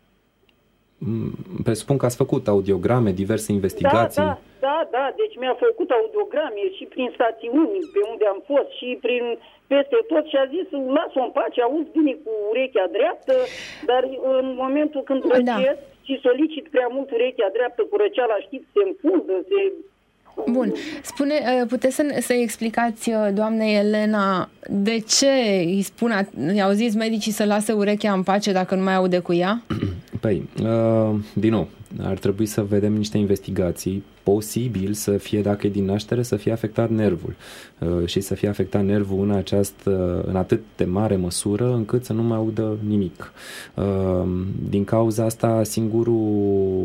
Presupun că ați făcut audiograme, diverse investigații. Da, da, da, da. Deci mi-a făcut audiograme și prin stațiuni pe unde am fost și prin peste tot și a zis, las-o în pace, auzi bine cu urechea dreaptă, dar în momentul când răcesc da. și solicit prea mult urechea dreaptă cu răceala, știți, se înfundă, se... Bun. Spune, puteți să, să explicați, doamnei Elena, de ce îi spun, i-au zis medicii să lase urechea în pace dacă nu mai aude cu ea? Păi, uh, din nou, ar trebui să vedem niște investigații, posibil să fie, dacă e din naștere, să fie afectat nervul uh, și să fie afectat nervul în, această, în atât de mare măsură încât să nu mai audă nimic. Uh, din cauza asta, singurul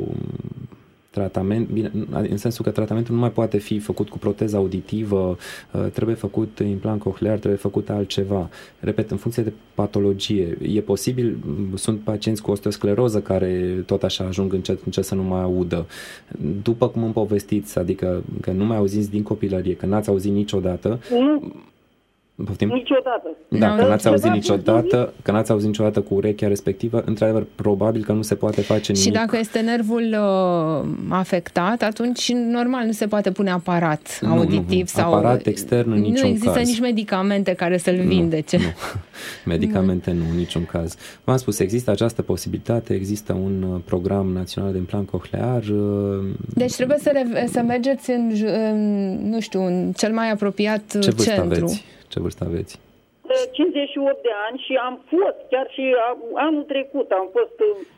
tratament, bine, în sensul că tratamentul nu mai poate fi făcut cu proteză auditivă, trebuie făcut implant cochlear, trebuie făcut altceva. Repet, în funcție de patologie. E posibil, sunt pacienți cu osteoscleroză care tot așa ajung încet, încet să nu mai audă. După cum îmi povestiți, adică că nu mai auziți din copilărie, că n-ați auzit niciodată, nu. Poftim? Niciodată. Da, că n-ați auzit niciodată, că n-ați auzit niciodată cu urechea respectivă, într-adevăr, probabil că nu se poate face nimic. Și dacă este nervul uh, afectat, atunci normal nu se poate pune aparat nu, auditiv nu, nu. sau aparat extern în niciun caz. Nu există caz. nici medicamente care să-l vindece. Nu, nu. Medicamente nu, în niciun caz. V-am spus, există această posibilitate, există un program național de implant cochlear. Deci trebuie să, re- să mergeți în, în, nu știu, în cel mai apropiat Ce vârstă centru. Aveți? Ce vârstă aveți? cincizeci și opt de ani și am fost, chiar și anul trecut, am fost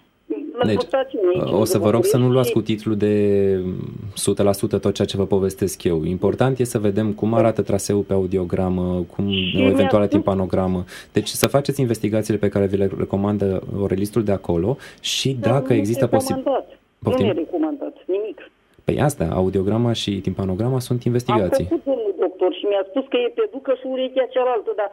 la deci, stațiune. o să vă rog să nu luați cu titlul de o sută la sută tot ceea ce vă povestesc eu. Important e să vedem cum arată traseul pe audiogramă, cum o eventuală timpanogramă. Deci să faceți investigațiile pe care vi le recomandă orelistul de acolo și dacă există posibilitate. Nu mi-e recomandat nimic. Păi asta, audiograma și timpanograma sunt investigații. Am făcut domnul doctor și mi-a spus că e peducă și urechea cealaltă, dar...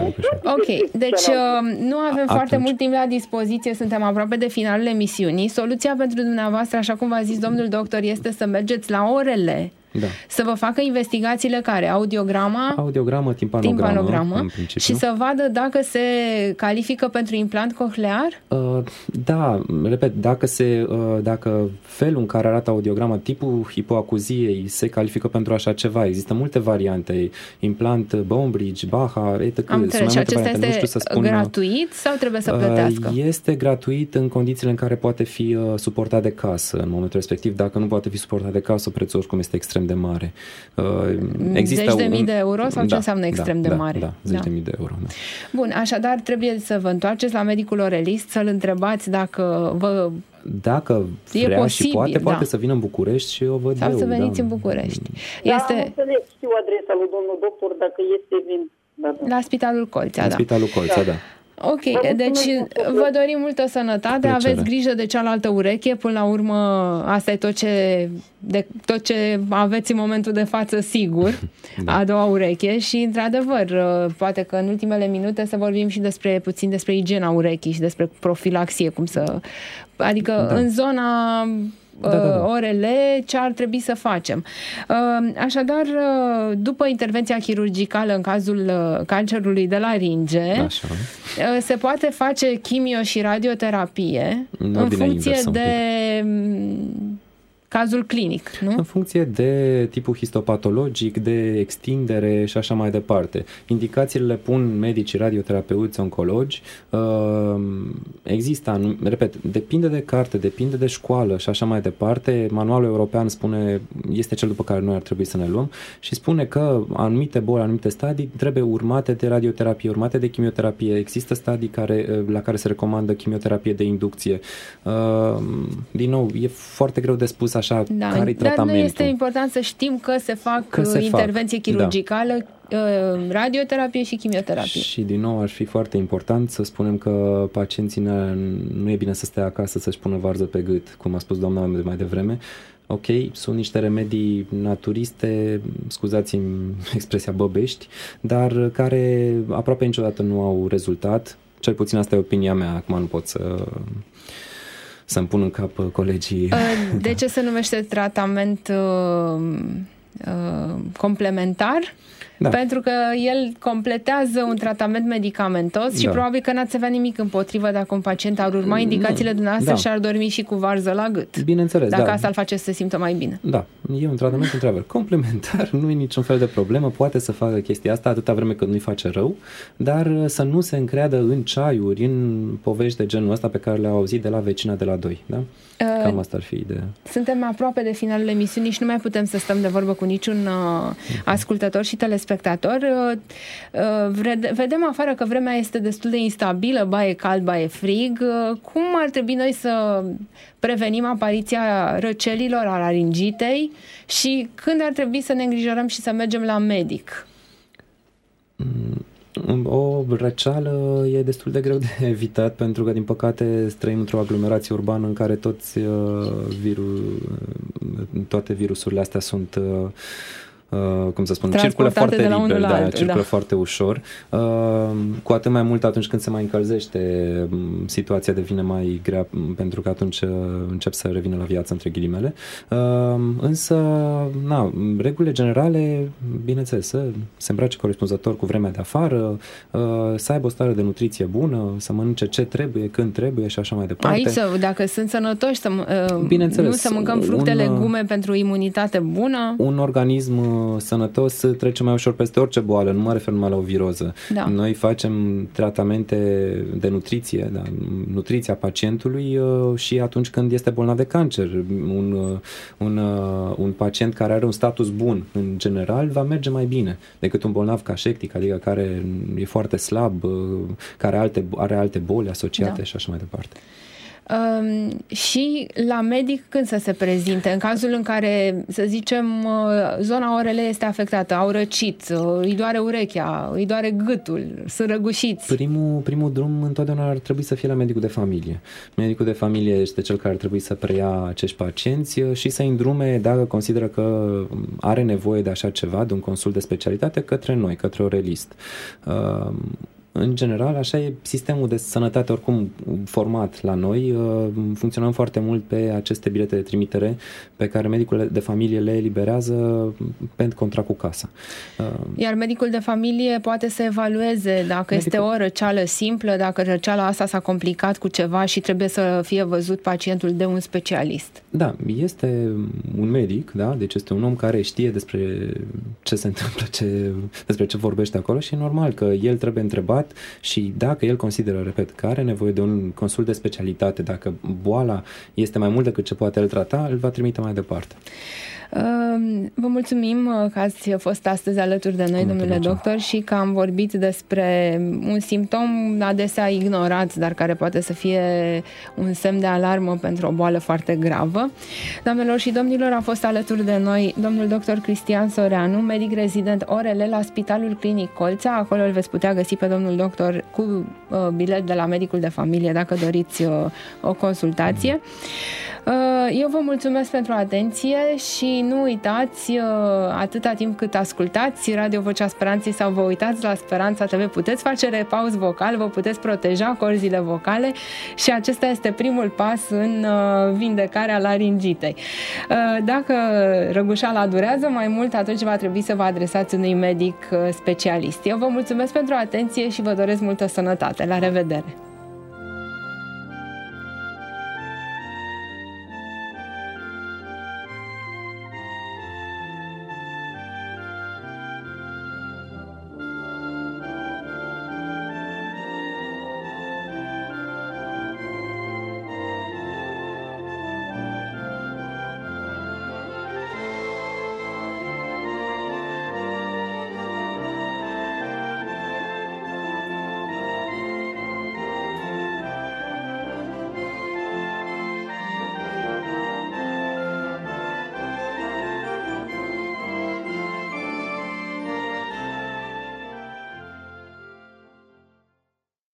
Ok, deci nu avem A, foarte atunci. mult timp la dispoziție, suntem aproape de finalul emisiunii. Soluția pentru dumneavoastră, așa cum v-a zis domnul doctor, este să mergeți la orele. Da. Să vă facă investigațiile care? Audiograma, Audiogramă, timpanogramă, timpanogramă și să vadă dacă se califică pentru implant cochlear? Uh, da, repet, dacă, se, uh, dacă felul în care arată audiograma, tipul hipoacuziei se califică pentru așa ceva. Există multe variante, implant Bone Bridge, Baha, et cetera. Am înțeles. Și acesta este nu știu să spun, gratuit sau trebuie să plătească? Uh, este gratuit în condițiile în care poate fi uh, suportat de casă în momentul respectiv. Dacă nu poate fi suportat de casă, prețul oricum este extrem de mare. Există zeci de mii un... de euro sau ce da, înseamnă extrem da, de da, mare? Da, zeci da. de mii de euro. Da. Bun, așadar trebuie să vă întoarceți la medicul orelist, să-l întrebați dacă vă... Dacă vrea posibil, și poate, da. poate să vină în București și o văd sau eu. Sau să veniți da. în București. Da, este... am înțeles, știu adresa lui domnul doctor, dacă este din... Da, da. La Spitalul Colțea, la da. Spitalul Colțea, da. da. Ok, deci vă dorim multă sănătate, aveți grijă de cealaltă ureche, până la urmă asta e tot ce, de, tot ce aveți în momentul de față sigur, da. A doua ureche și într-adevăr, poate că în ultimele minute să vorbim și despre puțin despre igiena urechii și despre profilaxie, cum să, adică da. în zona... Da, da, da. orele, ce ar trebui să facem. Așadar, după intervenția chirurgicală în cazul cancerului de laringe, așa. Se poate face chimio și radioterapie nu în funcție de cazul clinic, nu? În funcție de tipul histopatologic, de extindere și așa mai departe. Indicațiile le pun medicii, radioterapeuți, oncologi. Există, repet, depinde de carte, depinde de școală și așa mai departe. Manualul european spune, este cel după care noi ar trebui să ne luăm și spune că anumite boli, anumite stadii trebuie urmate de radioterapie, urmate de chimioterapie. Există stadii care, la care se recomandă chimioterapie de inducție. Din nou, e foarte greu de spus așa, da, care-i tratamentul. Dar nu este important să știm că se fac că se intervenție fac. chirurgicală, da. radioterapie și chimioterapie. Și din nou ar fi foarte important să spunem că pacienții nu e bine să stea acasă să-și pună varză pe gât, cum a spus doamna mai devreme. Ok, sunt niște remedii naturiste, scuzați-mi expresia băbești, dar care aproape niciodată nu au rezultat. Cel puțin asta e opinia mea, acum nu pot să... să-mi pun în cap colegii. De ce se numește tratament uh, uh, complementar? Da. Pentru că el completează un tratament medicamentos și da. probabil că n-ați avea nimic împotrivă dacă un pacient ar urma indicațiile dumneavoastră da. și ar dormi și cu varză la gât. Bineînțeles, Dacă da. asta îl face să se simtă mai bine. Da, e un tratament într-adevăr complementar, nu e niciun fel de problemă, poate să facă chestia asta atâta vreme cât nu-i face rău, dar să nu se încreadă în ceaiuri, în povești de genul ăsta pe care le-au auzit de la vecina de la doi, da? Cam asta ar fi ideea. Suntem aproape de finalul emisiunii și nu mai putem să stăm de vorbă cu niciun uh, ascultător și telespectator. Uh, uh, vedem afară că vremea este destul de instabilă, ba e cald, ba e frig. Uh, cum ar trebui noi să prevenim apariția răcelilor, a laringitei și când ar trebui să ne îngrijorăm și să mergem la medic? Mm. O răceală e destul de greu de evitat pentru că, din păcate, trăim într-o aglomerație urbană în care toți, uh, viru, toate virusurile astea sunt... Uh, Uh, cum să spun, circulă foarte liber, da, altul, circulă da. foarte ușor. Uh, cu atât mai mult atunci când se mai încălzește, situația devine mai grea pentru că atunci uh, încep să revină la viață, între ghilimele. Uh, însă, na, regulile generale, bineînțeles, să se îmbrace corespunzător cu vremea de afară, uh, să aibă o stare de nutriție bună, să mănânce ce trebuie, când trebuie și așa mai departe. Aici, dacă sunt sănătoși, să, uh, nu să mâncăm fructe, un, legume pentru imunitate bună. Un organism sănătos trece mai ușor peste orice boală, nu mă refer numai la o viroză. Da. Noi facem tratamente de nutriție, da, nutriția pacientului și atunci când este bolnav de cancer. Un, un, un pacient care are un status bun, în general, va merge mai bine decât un bolnav cașectic, adică care e foarte slab, care alte, are alte boli asociate da. și așa mai departe. Uh, și la medic când să se prezinte? În cazul în care, să zicem, zona orelei este afectată, au răcit, îi doare urechea, îi doare gâtul, sunt răgușiți. Primul, primul drum întotdeauna ar trebui să fie la medicul de familie. Medicul de familie este cel care ar trebui să preia acești pacienți și să-i îndrume, dacă consideră că are nevoie de așa ceva, de un consult de specialitate, către noi, către orelist. Uh, În general, așa e sistemul de sănătate oricum format la noi. Funcționăm foarte mult pe aceste bilete de trimitere pe care medicul de familie le eliberează pentru contract cu casa. Iar medicul de familie poate să evalueze dacă medicul... este o răceală simplă, dacă răceala asta s-a complicat cu ceva și trebuie să fie văzut pacientul de un specialist. Da, este un medic, da? Deci este un om care știe despre ce se întâmplă, ce, despre ce vorbește acolo și e normal că el trebuie întrebat și dacă el consideră, repet, că are nevoie de un consult de specialitate, dacă boala este mai mult decât ce poate el trata, îl va trimite mai departe. Vă mulțumim că ați fost astăzi alături de noi, domnule doctor, și că am vorbit despre un simptom adesea ignorat, dar care poate să fie un semn de alarmă pentru o boală foarte gravă. Doamnelor și domnilor, a fost alături de noi domnul doctor Cristian Soreanu, medic rezident O R L la Spitalul Clinic Colța. Acolo îl veți putea găsi pe domnul doctor cu bilet de la medicul de familie dacă doriți o consultație. Eu vă mulțumesc pentru atenție și nu uitați, atâta timp cât ascultați Radio Vocea Speranței sau vă uitați la Speranța T V, puteți face repaus vocal, vă puteți proteja corzile vocale și acesta este primul pas în vindecarea laringitei. Dacă răgușala durează mai mult, atunci va trebui să vă adresați unui medic specialist. Eu vă mulțumesc pentru atenție și vă doresc multă sănătate. La revedere!